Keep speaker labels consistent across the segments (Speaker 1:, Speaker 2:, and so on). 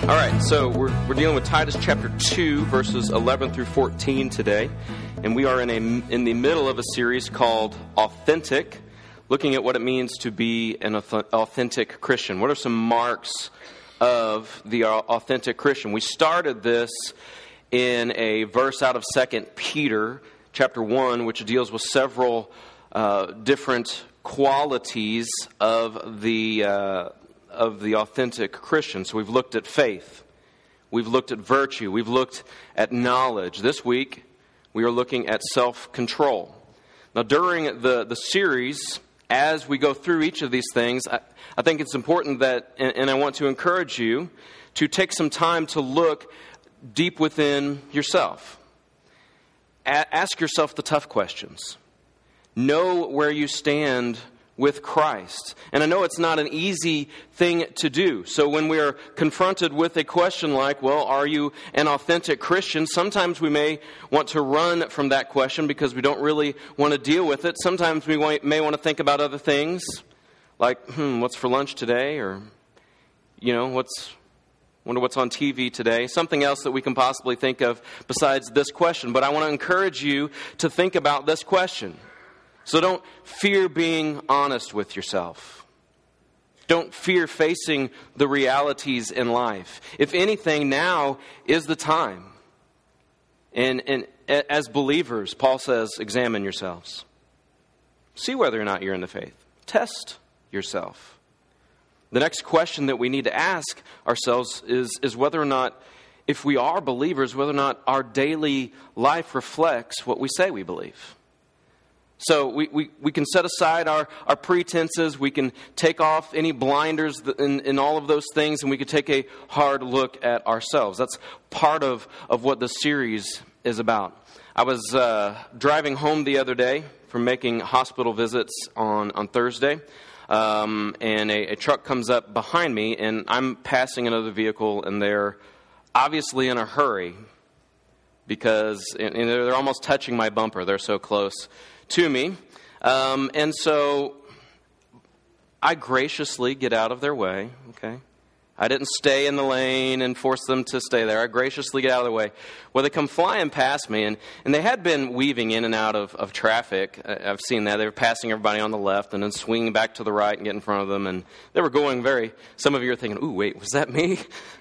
Speaker 1: All right, so we're dealing with Titus chapter 2, verses 11 through 14 today. And we are in the middle of a series called Authentic, looking at what it means to be an authentic Christian. What are some marks of the authentic Christian? We started this in a verse out of 2 Peter chapter 1, which deals with several different qualities of the authentic Christian. So we've looked at faith, we've looked at virtue, we've looked at knowledge. This week, we are looking at self-control. Now, during the series, as we go through each of these things, I think it's important that, and I want to encourage you to take some time to look deep within yourself. Ask yourself the tough questions. Know where you stand with Christ. And I know it's not an easy thing to do. So when we're confronted with a question like, well, are you an authentic Christian? Sometimes we may want to run from that question because we don't really want to deal with it. Sometimes we may want to think about other things like, what's for lunch today? Or, wonder what's on TV today. Something else that we can possibly think of besides this question. But I want to encourage you to think about this question. So don't fear being honest with yourself. Don't fear facing the realities in life. If anything, now is the time. And as believers, Paul says, examine yourselves. See whether or not you're in the faith. Test yourself. The next question that we need to ask ourselves is whether or not, if we are believers, whether or not our daily life reflects what we say we believe. So we can set aside our pretenses, we can take off any blinders in all of those things, and we can take a hard look at ourselves. That's part of what the series is about. I was driving home the other day from making hospital visits on Thursday, and a truck comes up behind me, and I'm passing another vehicle, and they're obviously in a hurry because they're almost touching my bumper. They're so close to me. And so I graciously get out of their way, okay? I didn't stay in the lane and force them to stay there. I graciously get out of their way. Well, they come flying past me, and they had been weaving in and out of traffic. I've seen that. They were passing everybody on the left and then swinging back to the right and get in front of them. And they were going some of you are thinking, ooh, wait, was that me?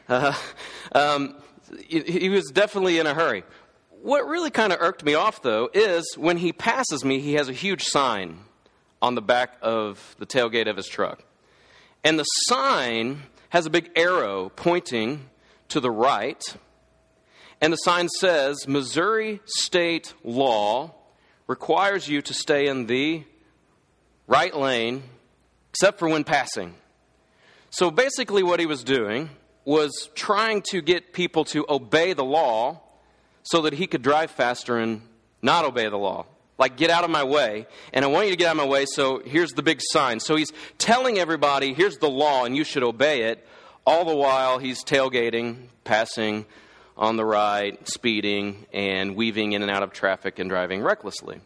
Speaker 1: He was definitely in a hurry. What really kind of irked me off, though, is when he passes me, he has a huge sign on the back of the tailgate of his truck. And the sign has a big arrow pointing to the right. And the sign says, Missouri state law requires you to stay in the right lane, except for when passing. So basically what he was doing was trying to get people to obey the law so that he could drive faster and not obey the law. Like, get out of my way, and I want you to get out of my way, so here's the big sign. So he's telling everybody, here's the law, and you should obey it. All the while, he's tailgating, passing on the right, speeding, and weaving in and out of traffic and driving recklessly.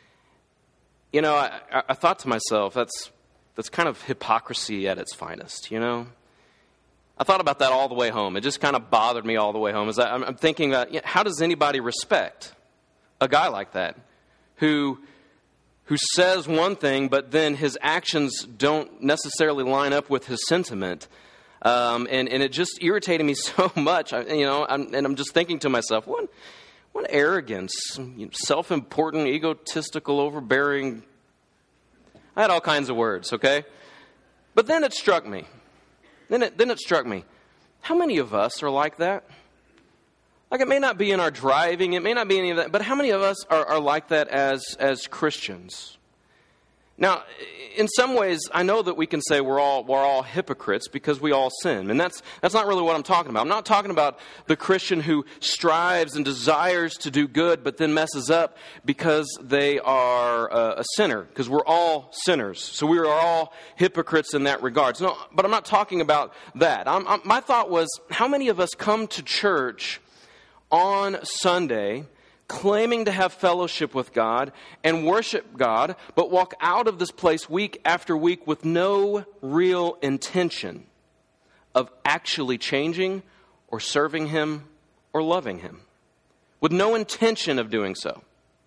Speaker 1: I thought to myself, that's kind of hypocrisy at its finest, I thought about that all the way home. It just kind of bothered me all the way home. I'm thinking about, how does anybody respect a guy like that who says one thing, but then his actions don't necessarily line up with his sentiment? And it just irritated me so much. I'm just thinking to myself, what arrogance, self-important, egotistical, overbearing. I had all kinds of words, okay? But then it struck me. Then it struck me, how many of us are like that? Like, it may not be in our driving, it may not be any of that, but how many of us are like that as Christians? Now, in some ways, I know that we can say we're all hypocrites because we all sin. And that's not really what I'm talking about. I'm not talking about the Christian who strives and desires to do good but then messes up because they are a sinner. Because we're all sinners. So we are all hypocrites in that regard. No, but I'm not talking about that. My thought was, how many of us come to church on Sunday claiming to have fellowship with God and worship God, but walk out of this place week after week with no real intention of actually changing or serving Him or loving Him, with no intention of doing so.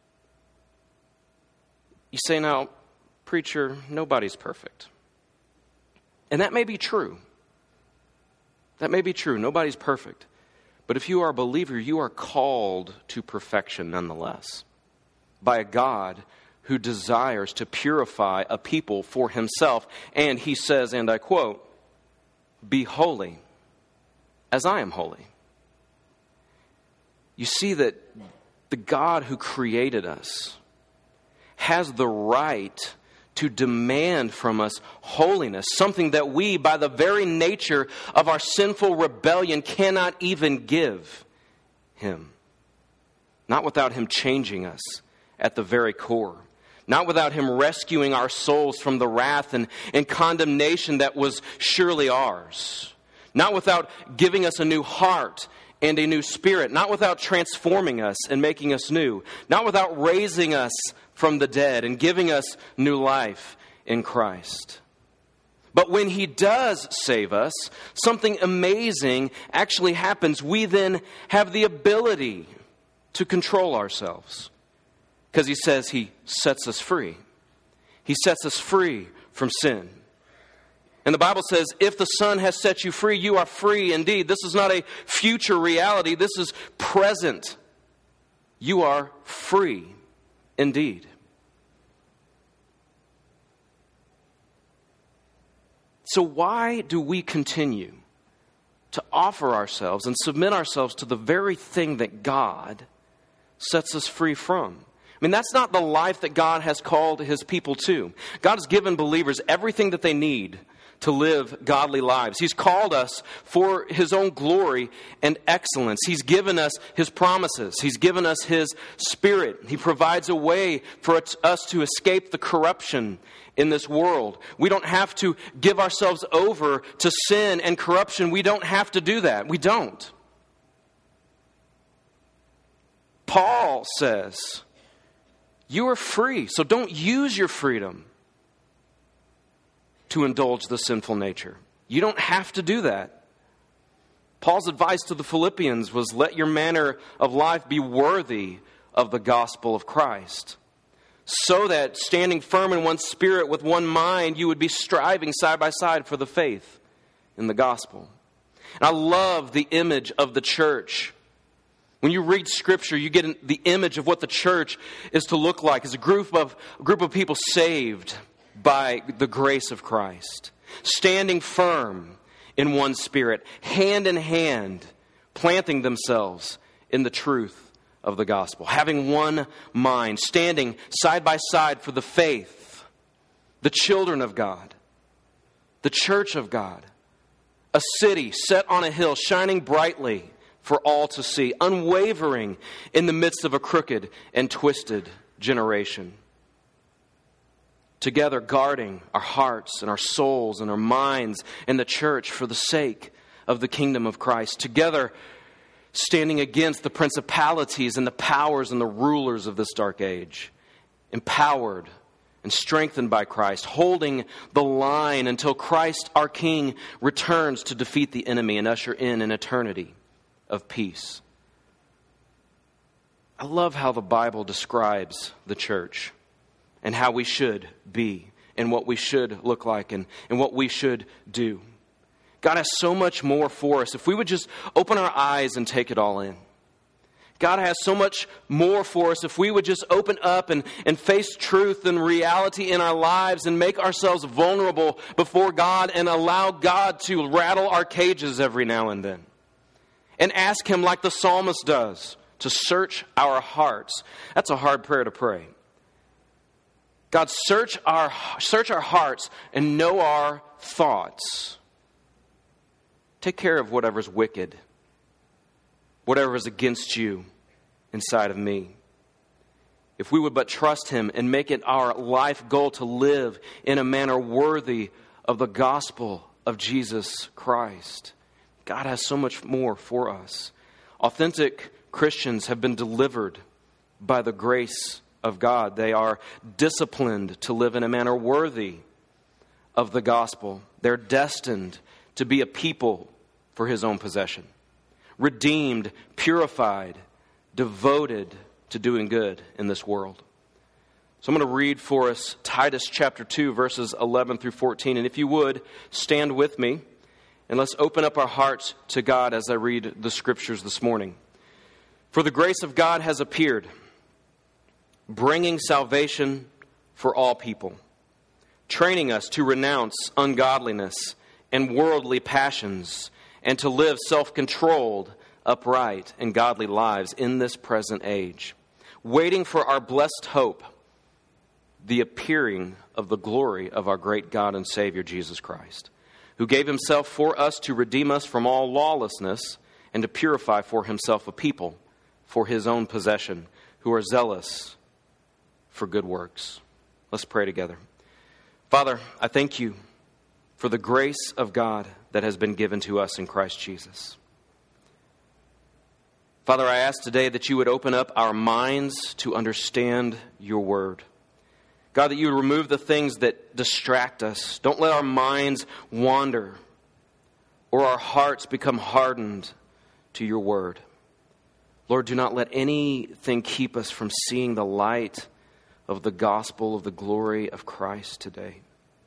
Speaker 1: You say, now, preacher, nobody's perfect. And that may be true. That may be true. Nobody's perfect. But if you are a believer, you are called to perfection nonetheless by a God who desires to purify a people for Himself. And He says, and I quote, "Be holy as I am holy." You see that the God who created us has the right to demand from us holiness, something that we, by the very nature of our sinful rebellion, cannot even give Him. Not without Him changing us at the very core. Not without Him rescuing our souls from the wrath and condemnation that was surely ours. Not without giving us a new heart and a new spirit. Not without transforming us and making us new. Not without raising us from the dead and giving us new life in Christ. But when He does save us, something amazing actually happens. We then have the ability to control ourselves. Because He says He sets us free. He sets us free from sin. And the Bible says, if the Son has set you free, you are free indeed. This is not a future reality. This is present. You are free indeed. So why do we continue to offer ourselves and submit ourselves to the very thing that God sets us free from? I mean, that's not the life that God has called His people to. God has given believers everything that they need to live godly lives. He's called us for His own glory and excellence. He's given us His promises. He's given us His Spirit. He provides a way for us to escape the corruption in this world. We don't have to give ourselves over to sin and corruption. We don't have to do that. We don't. Paul says, you are free, so don't use your freedom to indulge the sinful nature. You don't have to do that. Paul's advice to the Philippians was, let your manner of life be worthy of the gospel of Christ, so that standing firm in one spirit with one mind, you would be striving side by side for the faith in the gospel. And I love the image of the church. When you read Scripture, you get the image of what the church is to look like as a group of people saved by the grace of Christ, standing firm in one spirit, hand in hand, planting themselves in the truth of the gospel, having one mind, standing side by side for the faith, the children of God, the church of God, a city set on a hill, shining brightly for all to see, unwavering in the midst of a crooked and twisted generation. Together guarding our hearts and our souls and our minds and the church for the sake of the kingdom of Christ. Together standing against the principalities and the powers and the rulers of this dark age. Empowered and strengthened by Christ, holding the line until Christ, our King, returns to defeat the enemy and usher in an eternity of peace. I love how the Bible describes the church and how we should be and what we should look like and what we should do. God has so much more for us if we would just open our eyes and take it all in. God has so much more for us if we would just open up and face truth and reality in our lives and make ourselves vulnerable before God and allow God to rattle our cages every now and then. And ask Him, like the psalmist does, to search our hearts. That's a hard prayer to pray. God, search our hearts and know our thoughts. Take care of whatever's wicked, whatever is against you inside of me. If we would but trust Him and make it our life goal to live in a manner worthy of the gospel of Jesus Christ. God has so much more for us. Authentic Christians have been delivered by the grace of God. They are disciplined to live in a manner worthy of the gospel. They're destined to be a people for His own possession. redeemed, purified, devoted to doing good in this world. So I'm going to read for us Titus chapter 2, verses 11 through 14. And if you would, stand with me and let's open up our hearts to God as I read the scriptures this morning. For the grace of God has appeared, bringing salvation for all people, training us to renounce ungodliness and worldly passions, and to live self-controlled, upright, and godly lives in this present age, waiting for our blessed hope, the appearing of the glory of our great God and Savior, Jesus Christ, who gave himself for us to redeem us from all lawlessness and to purify for himself a people for his own possession, who are zealous for good works. Let's pray together. Father, I thank you for the grace of God that has been given to us in Christ Jesus. Father, I ask today that you would open up our minds to understand your word. God, that you would remove the things that distract us. Don't let our minds wander or our hearts become hardened to your word. Lord, do not let anything keep us from seeing the light of the gospel of the glory of Christ today.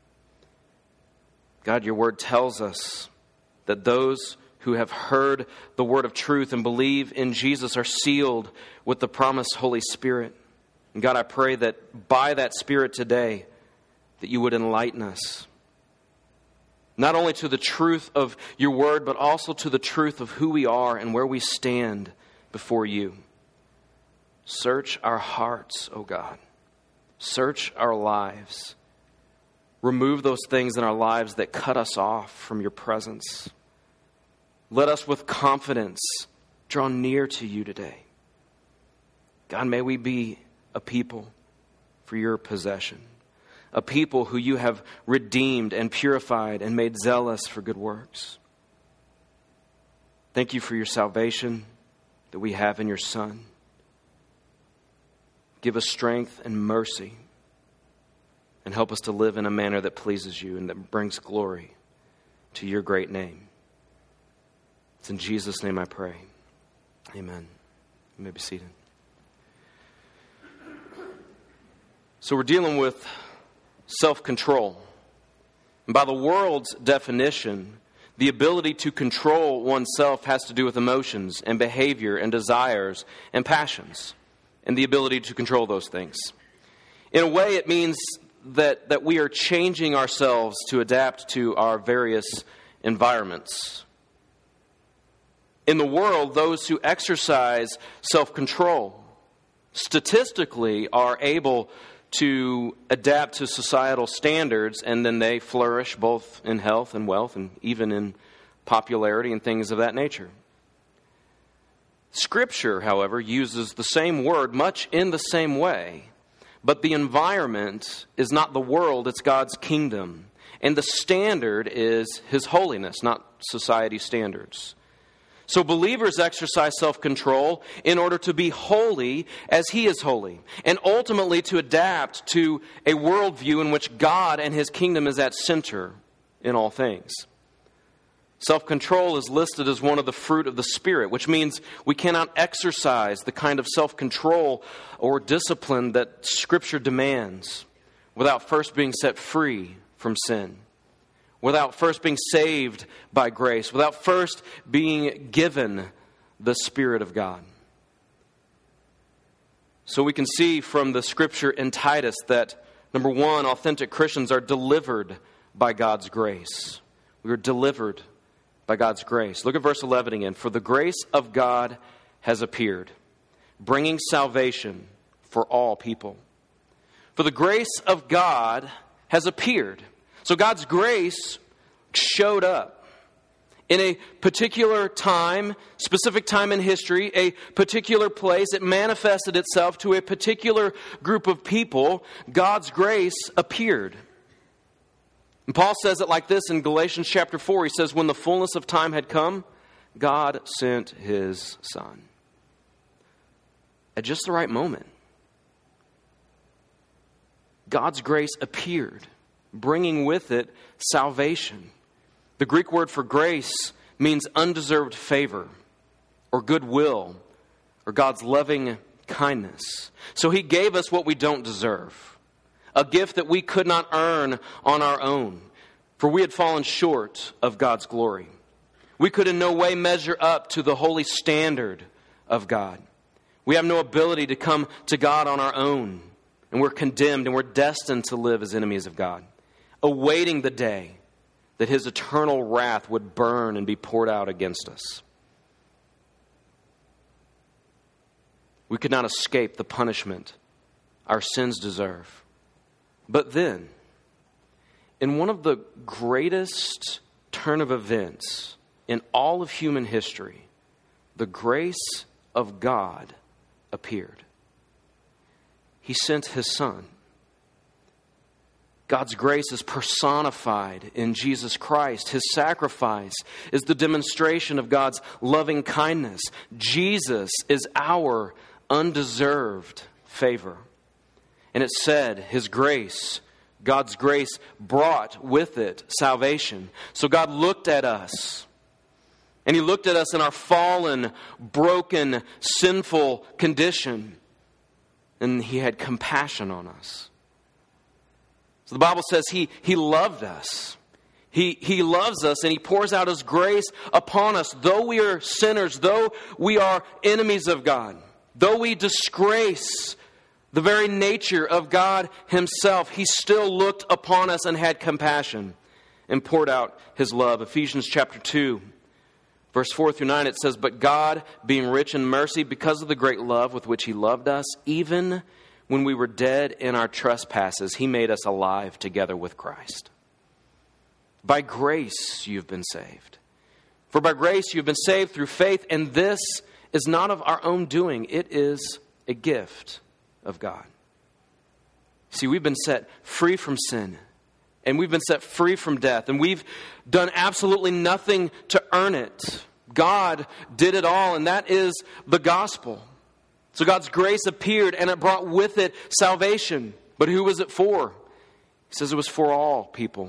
Speaker 1: God, your word tells us that those who have heard the word of truth and believe in Jesus are sealed with the promised Holy Spirit. And God, I pray that by that Spirit today, that you would enlighten us, not only to the truth of your word, but also to the truth of who we are and where we stand before you. Search our hearts, O God. Search our lives. Remove those things in our lives that cut us off from your presence. Let us with confidence draw near to you today. God, may we be a people for your possession, a people who you have redeemed and purified and made zealous for good works. Thank you for your salvation that we have in your Son. Give us strength and mercy and help us to live in a manner that pleases you and that brings glory to your great name. It's in Jesus' name I pray. Amen. You may be seated. So we're dealing with self-control. And by the world's definition, the ability to control oneself has to do with emotions and behavior and desires and passions, and the ability to control those things. In a way, it means that we are changing ourselves to adapt to our various environments. In the world, those who exercise self-control statistically are able to adapt to societal standards, and then they flourish both in health and wealth and even in popularity and things of that nature. Scripture, however, uses the same word much in the same way, but the environment is not the world, it's God's kingdom. And the standard is His holiness, not society standards. So believers exercise self-control in order to be holy as He is holy, and ultimately to adapt to a worldview in which God and His kingdom is at center in all things. Self-control is listed as one of the fruit of the Spirit, which means we cannot exercise the kind of self-control or discipline that Scripture demands without first being set free from sin, without first being saved by grace, without first being given the Spirit of God. So we can see from the Scripture in Titus that, number one, authentic Christians are delivered by God's grace. We are delivered by God's grace. Look at verse 11 again. For the grace of God has appeared, bringing salvation for all people. For the grace of God has appeared. So God's grace showed up in a particular time, specific time in history, a particular place. It manifested itself to a particular group of people. God's grace appeared. And Paul says it like this in Galatians chapter 4. He says, when the fullness of time had come, God sent His Son. At just the right moment, God's grace appeared, bringing with it salvation. The Greek word for grace means undeserved favor. or goodwill or God's loving kindness. So he gave us what we don't deserve, a gift that we could not earn on our own, for we had fallen short of God's glory. We could in no way measure up to the holy standard of God. We have no ability to come to God on our own, and we're condemned and we're destined to live as enemies of God, awaiting the day that his eternal wrath would burn and be poured out against us. We could not escape the punishment our sins deserve. But then, in one of the greatest turn of events in all of human history, the grace of God appeared. He sent his Son. God's grace is personified in Jesus Christ. His sacrifice is the demonstration of God's loving kindness. Jesus is our undeserved favor. And it said, his grace, God's grace, brought with it salvation. So God looked at us, and he looked at us in our fallen, broken, sinful condition, and he had compassion on us. So the Bible says he loved us. He loves us, and he pours out his grace upon us. Though we are sinners, though we are enemies of God, though we disgrace the very nature of God himself, he still looked upon us and had compassion and poured out his love. Ephesians chapter 2, verse 4 through 9, it says, "But God, being rich in mercy, because of the great love with which he loved us, even when we were dead in our trespasses, he made us alive together with Christ. By grace you've been saved. For by grace you've been saved through faith, and this is not of our own doing. It is a gift of God." See, we've been set free from sin, and we've been set free from death, and we've done absolutely nothing to earn it. God did it all, and that is the gospel. So God's grace appeared, and it brought with it salvation. But who was it for? He says it was for all people.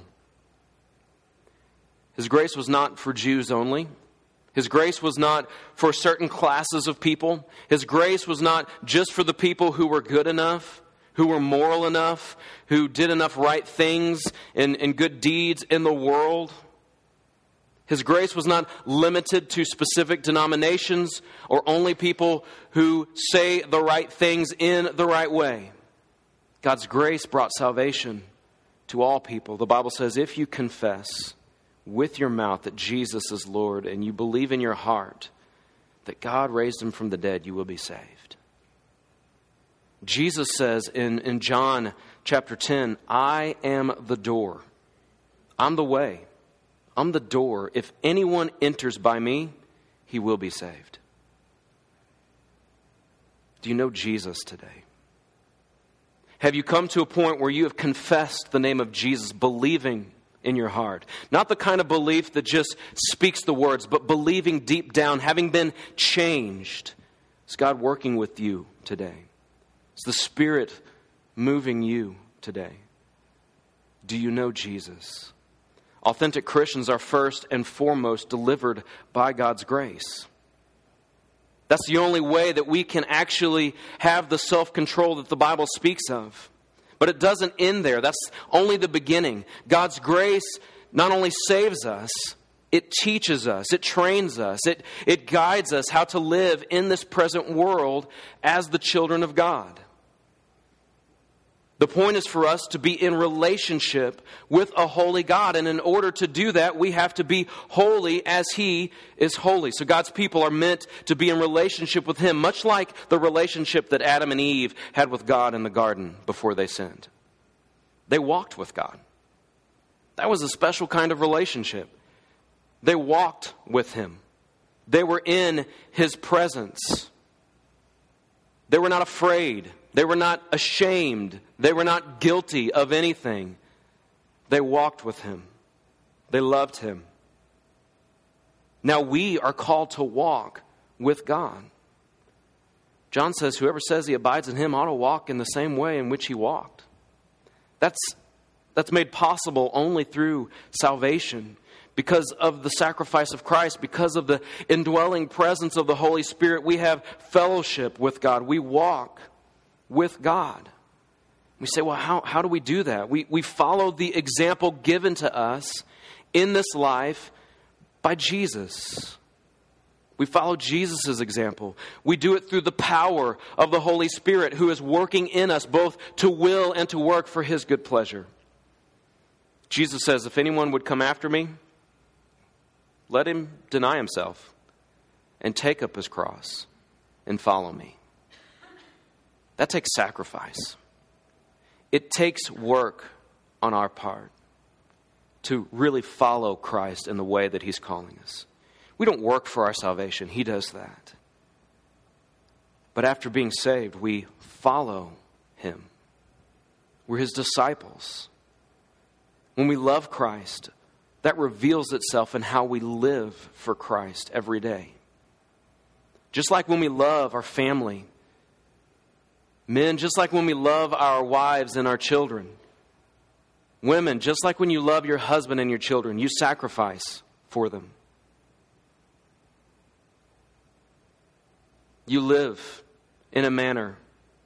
Speaker 1: His grace was not for Jews only. His grace was not for certain classes of people. His grace was not just for the people who were good enough, who were moral enough, who did enough right things and good deeds in the world. His grace was not limited to specific denominations or only people who say the right things in the right way. God's grace brought salvation to all people. The Bible says, if you confess with your mouth that Jesus is Lord and you believe in your heart that God raised him from the dead, you will be saved. Jesus says in John chapter 10, "I am the door. I'm the way. I'm the door. If anyone enters by me, he will be saved." Do you know Jesus today? Have you come to a point where you have confessed the name of Jesus, believing in your heart? Not the kind of belief that just speaks the words, but believing deep down, having been changed. Is God working with you today? Is the Spirit moving you today? Do you know Jesus? Authentic Christians are first and foremost delivered by God's grace. That's the only way that we can actually have the self-control that the Bible speaks of. But it doesn't end there. That's only the beginning. God's grace not only saves us, it teaches us, it trains us, it guides us how to live in this present world as the children of God. The point is for us to be in relationship with a holy God. And in order to do that, we have to be holy as he is holy. So God's people are meant to be in relationship with him, much like the relationship that Adam and Eve had with God in the garden before they sinned. They walked with God. That was a special kind of relationship. They walked with him. They were in his presence. They were not afraid. They were not ashamed. They were not guilty of anything. They walked with him. They loved him. Now we are called to walk with God. John says, whoever says he abides in him ought to walk in the same way in which he walked. That's made possible only through salvation. Because of the sacrifice of Christ, because of the indwelling presence of the Holy Spirit, we have fellowship with God. We walk with God. We say, well, how do we do that? We follow the example given to us in this life by Jesus. We follow Jesus' example. We do it through the power of the Holy Spirit who is working in us both to will and to work for His good pleasure. Jesus says, if anyone would come after me, let him deny himself and take up his cross and follow me. That takes sacrifice. It takes work on our part to really follow Christ in the way that He's calling us. We don't work for our salvation. He does that. But after being saved, we follow Him. We're His disciples. When we love Christ, that reveals itself in how we live for Christ every day. Just like when we love our family, men, just like when we love our wives and our children, women, just like when you love your husband and your children, you sacrifice for them. You live in a manner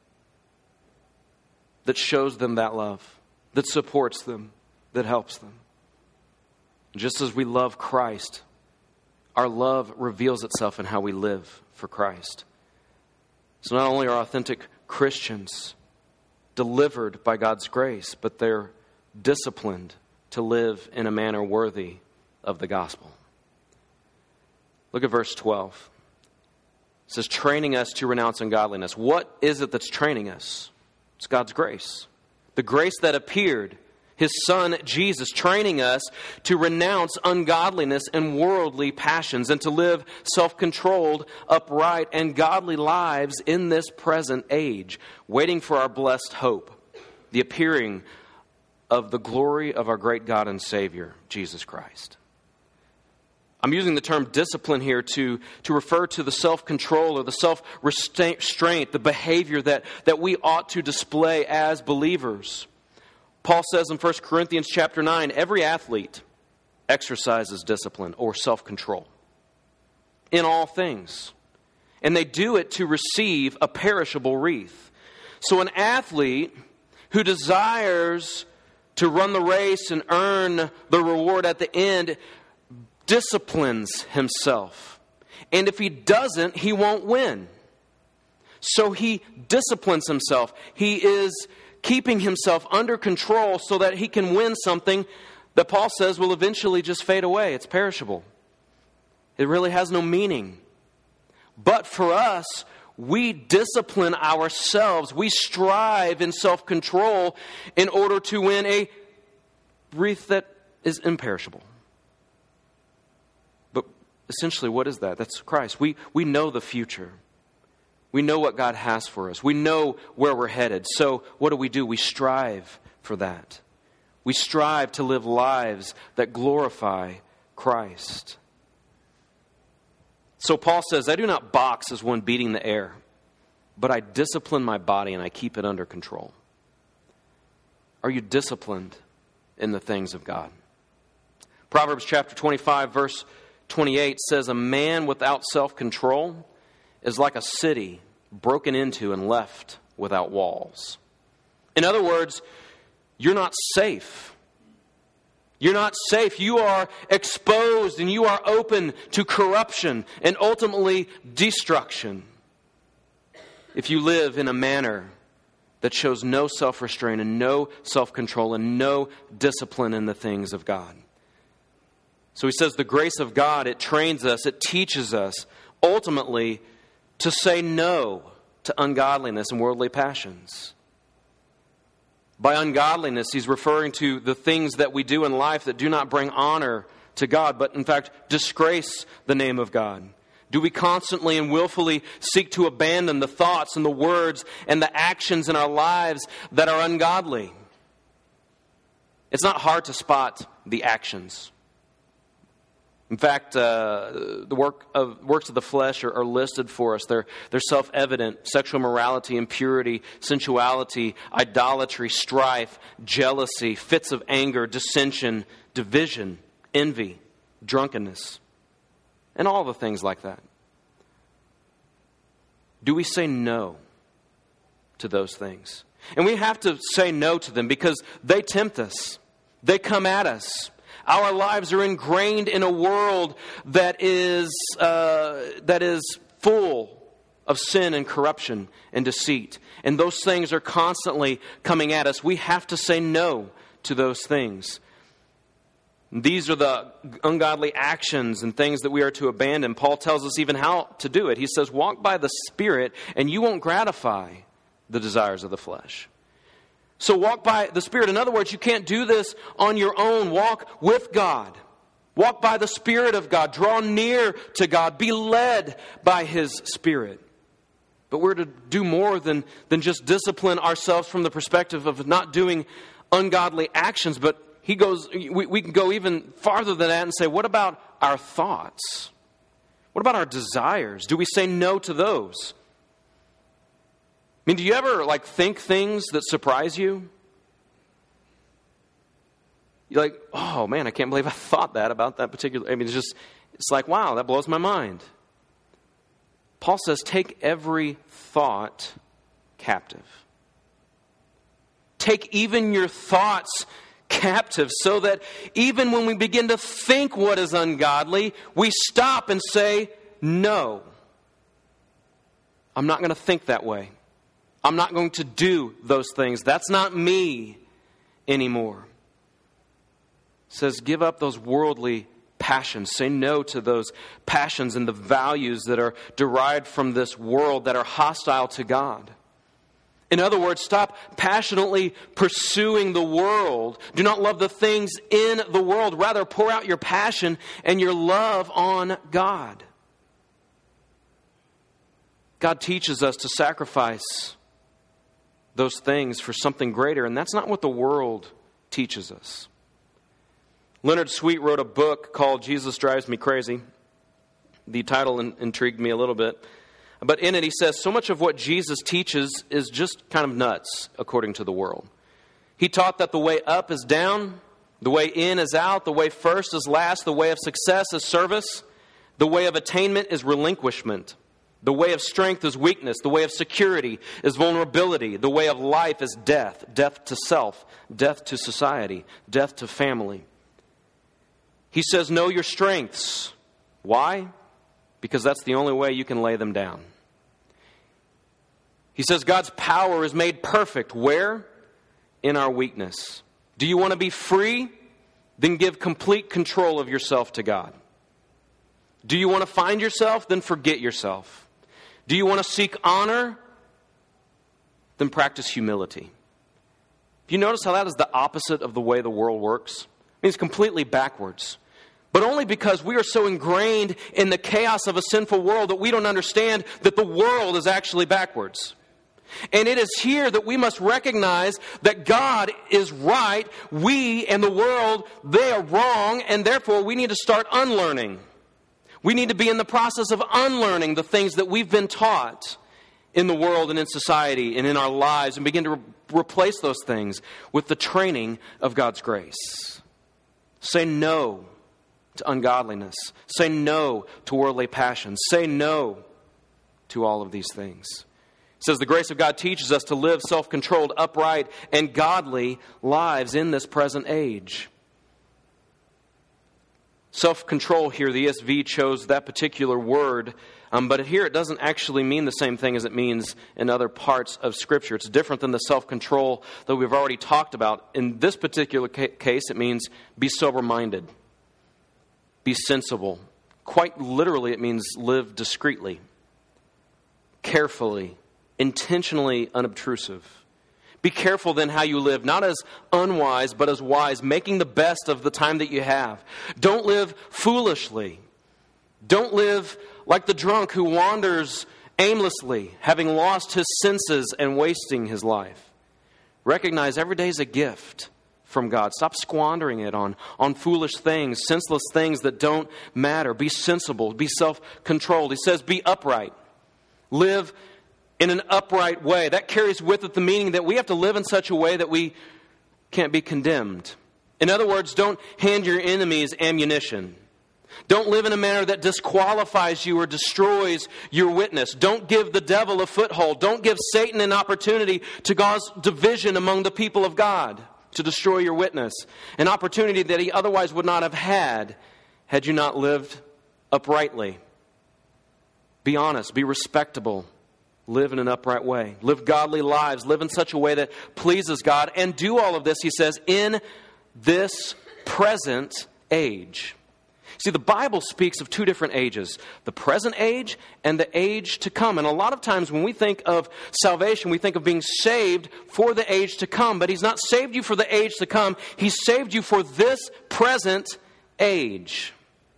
Speaker 1: that shows them that love, that supports them, that helps them. Just as we love Christ, our love reveals itself in how we live for Christ. So not only are authentic Christians delivered by God's grace, but they're disciplined to live in a manner worthy of the gospel. Look at verse 12. It says, training us to renounce ungodliness. What is it that's training us? It's God's grace. The grace that appeared, His Son, Jesus, training us to renounce ungodliness and worldly passions and to live self-controlled, upright, and godly lives in this present age, waiting for our blessed hope, the appearing of the glory of our great God and Savior, Jesus Christ. I'm using the term discipline here to refer to the self-control or the self-restraint, the behavior that we ought to display as believers. Paul says in 1 Corinthians chapter 9, every athlete exercises discipline or self-control in all things. And they do it to receive a perishable wreath. So an athlete who desires to run the race and earn the reward at the end disciplines himself. And if he doesn't, he won't win. So he disciplines himself. He is keeping himself under control so that he can win something that Paul says will eventually just fade away. It's perishable. It really has no meaning. But for us, we discipline ourselves. We strive in self-control in order to win a wreath that is imperishable. But essentially, what is that? That's Christ. We know the future. We know what God has for us. We know where we're headed. So what do? We strive for that. We strive to live lives that glorify Christ. So Paul says, I do not box as one beating the air, but I discipline my body and I keep it under control. Are you disciplined in the things of God? Proverbs chapter 25, verse 28 says, a man without self-control is like a city broken into and left without walls. In other words, you're not safe. You're not safe. You are exposed and you are open to corruption and ultimately destruction if you live in a manner that shows no self-restraint and no self-control and no discipline in the things of God. So he says the grace of God, it trains us, it teaches us ultimately to say no to ungodliness and worldly passions. By ungodliness, he's referring to the things that we do in life that do not bring honor to God, but in fact disgrace the name of God. Do we constantly and willfully seek to abandon the thoughts and the words and the actions in our lives that are ungodly? It's not hard to spot the actions. In fact, the works of the flesh are listed for us. They're self-evident: sexual morality, impurity, sensuality, idolatry, strife, jealousy, fits of anger, dissension, division, envy, drunkenness, and all the things like that. Do we say no to those things? And we have to say no to them because they tempt us. They come at us. Our lives are ingrained in a world that is full of sin and corruption and deceit. And those things are constantly coming at us. We have to say no to those things. These are the ungodly actions and things that we are to abandon. Paul tells us even how to do it. He says, walk by the Spirit and you won't gratify the desires of the flesh. So walk by the Spirit. In other words, you can't do this on your own. Walk with God. Walk by the Spirit of God. Draw near to God. Be led by His Spirit. But we're to do more than just discipline ourselves from the perspective of not doing ungodly actions. But we can go even farther than that and say, what about our thoughts? What about our desires? Do we say no to those? I mean, do you ever think things that surprise you? You're like, oh man, I can't believe I thought that about that particular. I mean, it's like, wow, that blows my mind. Paul says, take every thought captive. Take even your thoughts captive so that even when we begin to think what is ungodly, we stop and say, no, I'm not going to think that way. I'm not going to do those things. That's not me anymore. It says, give up those worldly passions. Say no to those passions and the values that are derived from this world that are hostile to God. In other words, stop passionately pursuing the world. Do not love the things in the world. Rather, pour out your passion and your love on God. God teaches us to sacrifice those things for something greater, and that's not what the world teaches us. Leonard Sweet wrote a book called Jesus Drives Me Crazy. The title intrigued me a little bit. But in it he says, so much of what Jesus teaches is just kind of nuts, according to the world. He taught that the way up is down, the way in is out, the way first is last, the way of success is service, the way of attainment is relinquishment, the way of strength is weakness, the way of security is vulnerability, the way of life is death, death to self, death to society, death to family. He says, know your strengths. Why? Because that's the only way you can lay them down. He says God's power is made perfect. Where? In our weakness. Do you want to be free? Then give complete control of yourself to God. Do you want to find yourself? Then forget yourself. Do you want to seek honor? Then practice humility. Do you notice how that is the opposite of the way the world works? I mean, it's completely backwards. But only because we are so ingrained in the chaos of a sinful world that we don't understand that the world is actually backwards. And it is here that we must recognize that God is right, we and the world, they are wrong, and therefore we need to start unlearning. We need to be in the process of unlearning the things that we've been taught in the world and in society and in our lives and begin to replace those things with the training of God's grace. Say no to ungodliness. Say no to worldly passions. Say no to all of these things. It says the grace of God teaches us to live self-controlled, upright, and godly lives in this present age. Self-control here, the ESV chose that particular word, but here it doesn't actually mean the same thing as it means in other parts of Scripture. It's different than the self-control that we've already talked about. In this particular case, it means be sober-minded, be sensible. Quite literally, it means live discreetly, carefully, intentionally unobtrusive. Be careful then how you live, not as unwise, but as wise, making the best of the time that you have. Don't live foolishly. Don't live like the drunk who wanders aimlessly, having lost his senses and wasting his life. Recognize every day is a gift from God. Stop squandering it on foolish things, senseless things that don't matter. Be sensible. Be self-controlled. He says be upright. Live in an upright way. That carries with it the meaning that we have to live in such a way that we can't be condemned. In other words, don't hand your enemies ammunition. Don't live in a manner that disqualifies you or destroys your witness. Don't give the devil a foothold. Don't give Satan an opportunity to cause division among the people of God, to destroy your witness. An opportunity that he otherwise would not have had you not lived uprightly. Be honest, be respectable, live in an upright way. Live godly lives, live in such a way that pleases God, and do all of this, he says, in this present age. See, the Bible speaks of two different ages, the present age and the age to come. And a lot of times when we think of salvation, we think of being saved for the age to come. But he's not saved you for the age to come. He's saved you for this present age.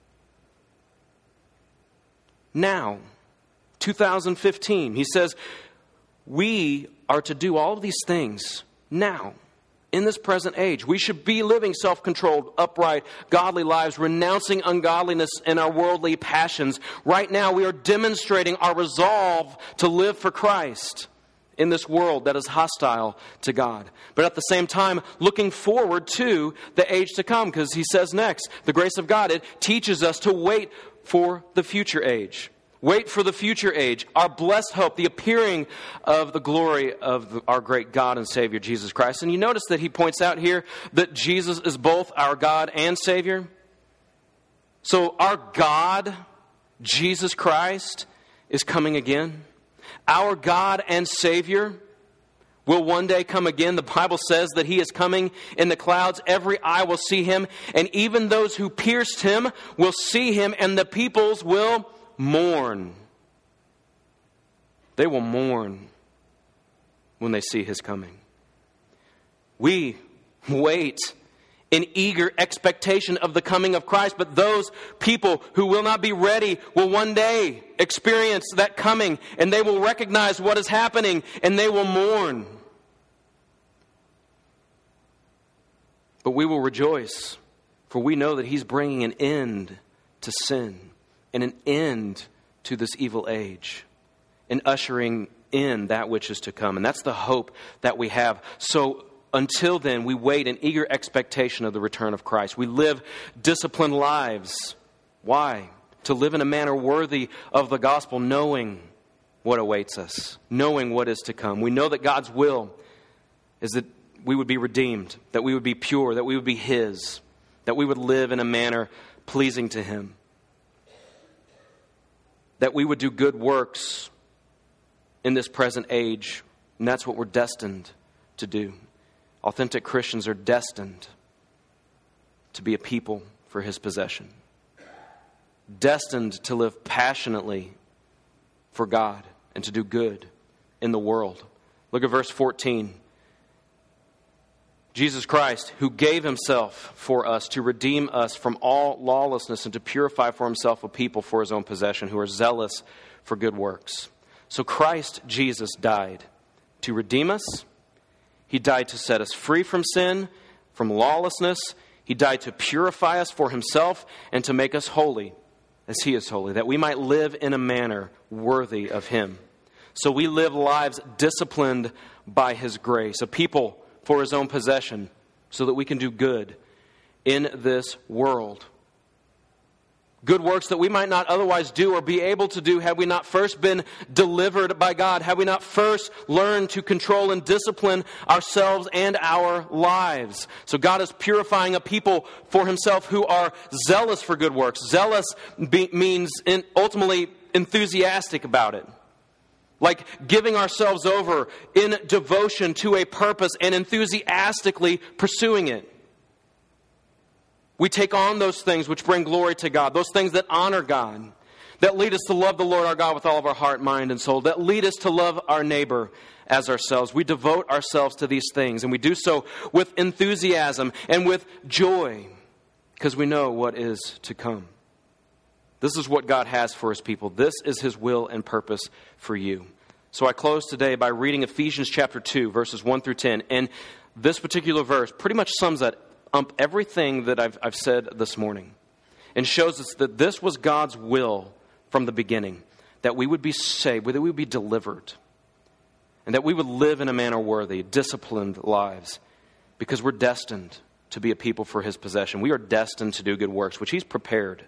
Speaker 1: Now, 2015, he says, we are to do all of these things now. In this present age, we should be living self-controlled, upright, godly lives, renouncing ungodliness and our worldly passions. Right now, we are demonstrating our resolve to live for Christ in this world that is hostile to God. But at the same time, looking forward to the age to come, because he says next, the grace of God, it teaches us to wait for the future age. Wait for the future age, our blessed hope, the appearing of the glory of our great God and Savior, Jesus Christ. And you notice that he points out here that Jesus is both our God and Savior. So our God, Jesus Christ, is coming again. Our God and Savior will one day come again. The Bible says that he is coming in the clouds. Every eye will see him, and even those who pierced him will see him, and the peoples will mourn. They will mourn when they see his coming. We wait in eager expectation of the coming of Christ, but those people who will not be ready will one day experience that coming, and they will recognize what is happening, and they will mourn. But we will rejoice, for we know that he's bringing an end to sin and an end to this evil age, and ushering in that which is to come. And that's the hope that we have. So until then, we wait in eager expectation of the return of Christ. We live disciplined lives. Why? To live in a manner worthy of the gospel, knowing what awaits us, knowing what is to come. We know that God's will is that we would be redeemed, that we would be pure, that we would be his, that we would live in a manner pleasing to him, that we would do good works in this present age, and that's what we're destined to do. Authentic Christians are destined to be a people for his possession, destined to live passionately for God and to do good in the world. Look at verse 14. Jesus Christ, who gave himself for us to redeem us from all lawlessness and to purify for himself a people for his own possession who are zealous for good works. So Christ Jesus died to redeem us. He died to set us free from sin, from lawlessness. He died to purify us for himself and to make us holy as he is holy, that we might live in a manner worthy of him. So we live lives disciplined by his grace, a people for his own possession, so that we can do good in this world. Good works that we might not otherwise do or be able to do had we not first been delivered by God, had we not first learned to control and discipline ourselves and our lives. So God is purifying a people for himself who are zealous for good works. Zealous means ultimately enthusiastic about it. Like giving ourselves over in devotion to a purpose and enthusiastically pursuing it. We take on those things which bring glory to God, those things that honor God, that lead us to love the Lord our God with all of our heart, mind, and soul, that lead us to love our neighbor as ourselves. We devote ourselves to these things, and we do so with enthusiasm and with joy, because we know what is to come. This is what God has for his people. This is his will and purpose for you. So I close today by reading Ephesians chapter 2, verses 1 through 10. And this particular verse pretty much sums up everything that I've said this morning, and shows us that this was God's will from the beginning, that we would be saved, that we would be delivered, and that we would live in a manner worthy, disciplined lives, because we're destined to be a people for his possession. We are destined to do good works, which he's prepared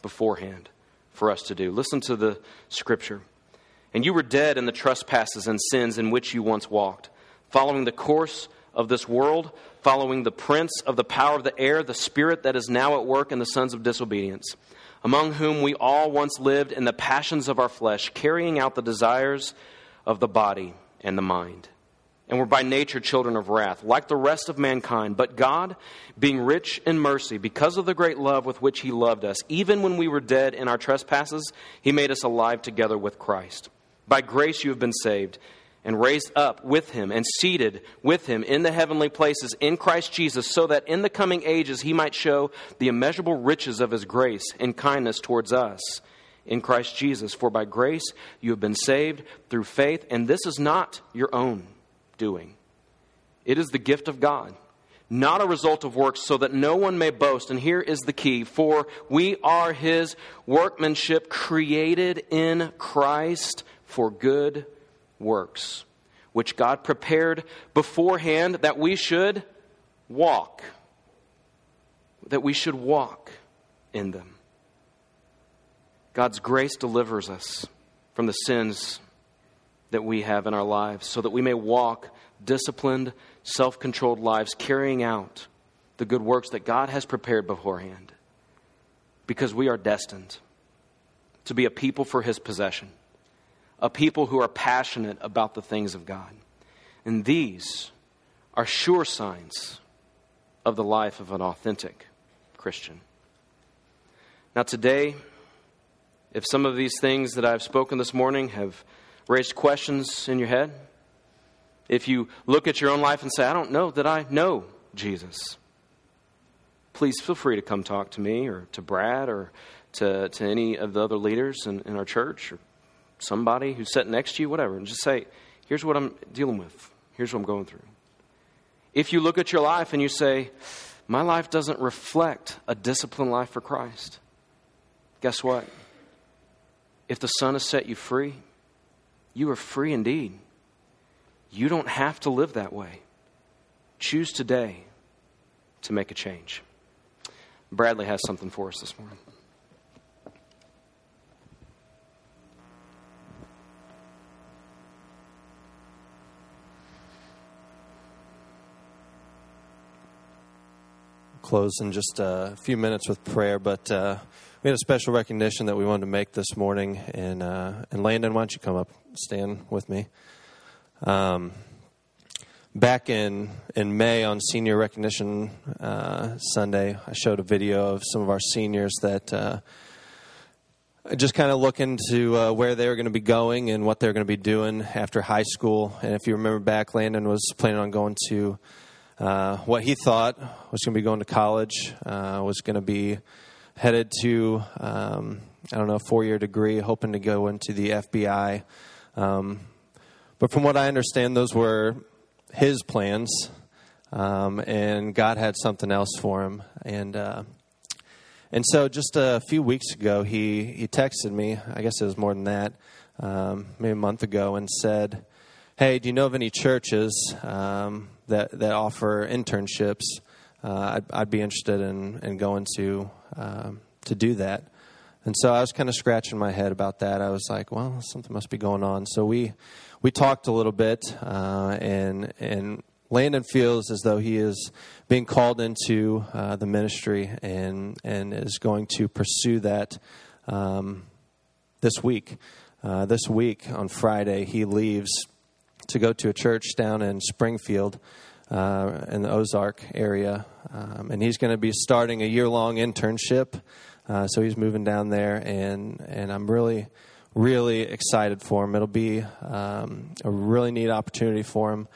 Speaker 1: beforehand for us to do. Listen to the scripture. And you were dead in the trespasses and sins in which you once walked, following the course of this world, following the prince of the power of the air, the spirit that is now at work in the sons of disobedience, among whom we all once lived in the passions of our flesh, carrying out the desires of the body and the mind. And were by nature children of wrath, like the rest of mankind. But God, being rich in mercy, because of the great love with which He loved us, even when we were dead in our trespasses, He made us alive together with Christ. By grace you have been saved, and raised up with Him, and seated with Him in the heavenly places in Christ Jesus, so that in the coming ages He might show the immeasurable riches of His grace and kindness towards us in Christ Jesus. For by grace you have been saved through faith, and this is not your own doing. It is the gift of God, not a result of works, so that no one may boast. And here is the key: for we are His workmanship, created in Christ for good works, which God prepared beforehand that we should walk. That we should walk in them. God's grace delivers us from the sins that we have in our lives, so that we may walk disciplined, self-controlled lives, carrying out the good works that God has prepared beforehand. Because we are destined to be a people for His possession, a people who are passionate about the things of God. And these are sure signs of the life of an authentic Christian. Now today, if some of these things that I've spoken this morning have raised questions in your head, if you look at your own life and say, I don't know that I know Jesus, please feel free to come talk to me or to Brad or to any of the other leaders in our church or somebody who's sitting next to you, whatever, and just say, here's what I'm dealing with. Here's what I'm going through. If you look at your life and you say, my life doesn't reflect a disciplined life for Christ, guess what? If the Son has set you free, you are free indeed. You don't have to live that way. Choose today to make a change. Bradley has something for us this morning.
Speaker 2: Close in just a few minutes with prayer, but we had a special recognition that we wanted to make this morning, and Landon, why don't you come up, stand with me? Back in May on Senior Recognition Sunday, I showed a video of some of our seniors that just kind of look into where they were going to be going and what they're going to be doing after high school. And if you remember back, Landon was planning on going to what he thought was going to be going to college, was going to be headed to, a 4-year degree, hoping to go into the FBI. But from what I understand, those were his plans, and God had something else for him. And so just a few weeks ago, he texted me, I guess it was more than that, maybe a month ago, and said, hey, do you know of any churches that offer internships? I'd be interested in going to do that. And so I was kind of scratching my head about that. I was like, well, something must be going on. So we talked a little bit, and Landon feels as though he is being called into the ministry and is going to pursue that this week. This week on Friday, he leaves to go to a church down in Springfield in the Ozark area. And he's going to be starting a year-long internship. So he's moving down there, and I'm really, really excited for him. It'll be a really neat opportunity for him.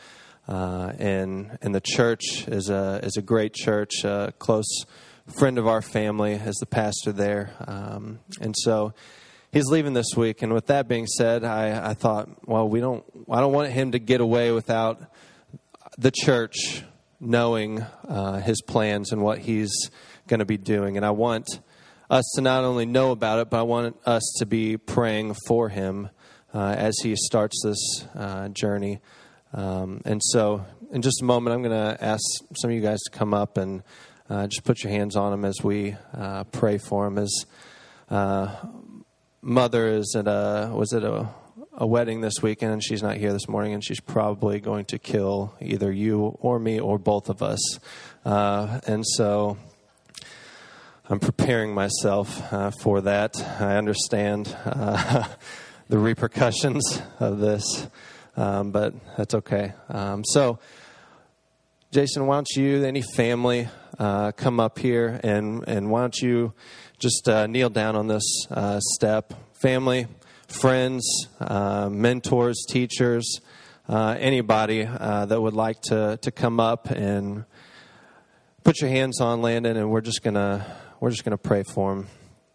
Speaker 2: And the church is a great church. A close friend of our family is the pastor there. And so he's leaving this week. And with that being said, I thought, well, I don't want him to get away without the church knowing his plans and what he's going to be doing. And I want us to not only know about it, but I want us to be praying for him as he starts this journey. And so in just a moment, I'm going to ask some of you guys to come up and just put your hands on him as we pray for him. As mother is at a wedding this weekend, and she's not here this morning, and she's probably going to kill either you or me or both of us. And so I'm preparing myself for that. I understand the repercussions of this, but that's okay. So, Jason, why don't you, any family, come up here, and why don't you just kneel down on this step. Family, friends, mentors, teachers, anybody that would like to come up and put your hands on Landon, and we're just gonna pray for him.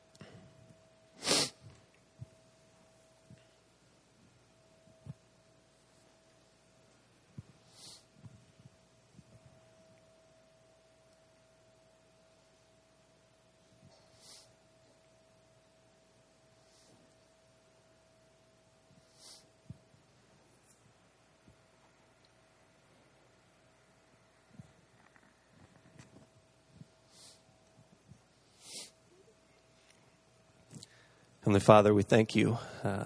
Speaker 2: Heavenly Father, we thank you.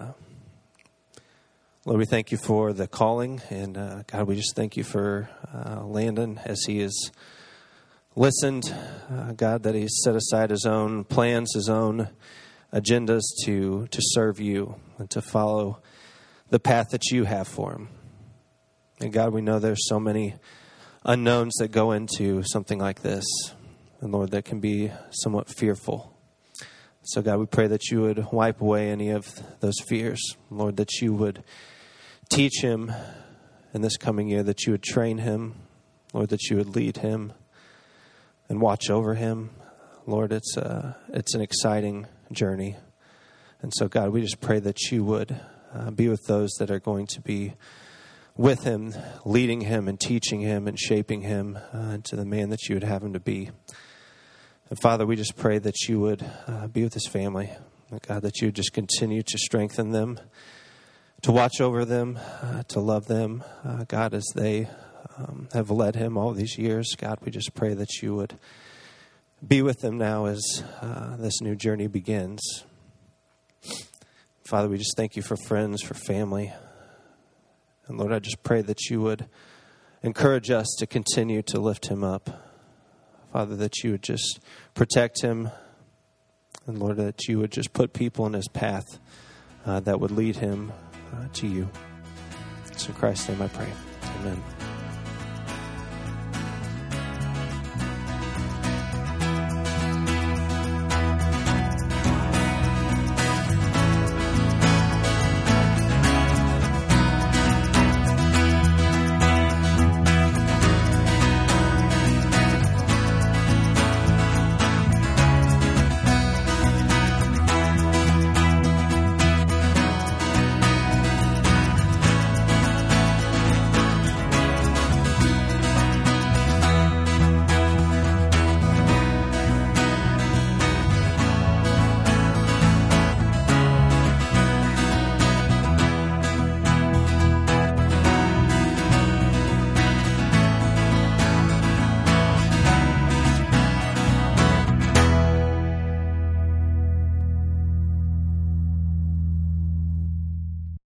Speaker 2: Lord, we thank you for the calling. And God, we just thank you for Landon as he has listened. God, that he's set aside his own plans, his own agendas to serve you and to follow the path that you have for him. And God, we know there's so many unknowns that go into something like this. And Lord, that can be somewhat fearful. So, God, we pray that you would wipe away any of those fears. Lord, that you would teach him in this coming year, that you would train him. Lord, that you would lead him and watch over him. Lord, it's an exciting journey. And so, God, we just pray that you would be with those that are going to be with him, leading him and teaching him and shaping him into the man that you would have him to be. And Father, we just pray that you would be with his family. God, that you would just continue to strengthen them, to watch over them, to love them. God, as they have led him all these years, God, we just pray that you would be with them now as this new journey begins. Father, we just thank you for friends, for family. And Lord, I just pray that you would encourage us to continue to lift him up. Father, that you would just protect him. And Lord, that you would just put people in his path that would lead him to you. It's in Christ's name I pray. Amen.